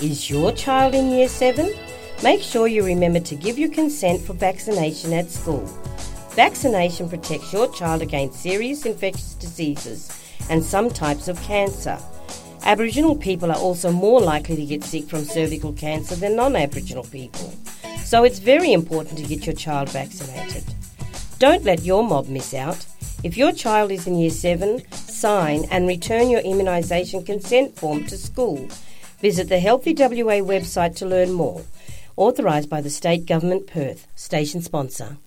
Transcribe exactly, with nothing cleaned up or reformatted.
Is your child in Year seven? Make sure you remember to give your consent for vaccination at school. Vaccination protects your child against serious infectious diseases and some types of cancer. Aboriginal people are also more likely to get sick from cervical cancer than non-Aboriginal people. So it's very important to get your child vaccinated. Don't let your mob miss out. If your child is in Year seven, sign and return your immunisation consent form to school. Visit the Healthy W A website to learn more. Authorised by the State Government, Perth. Station sponsor.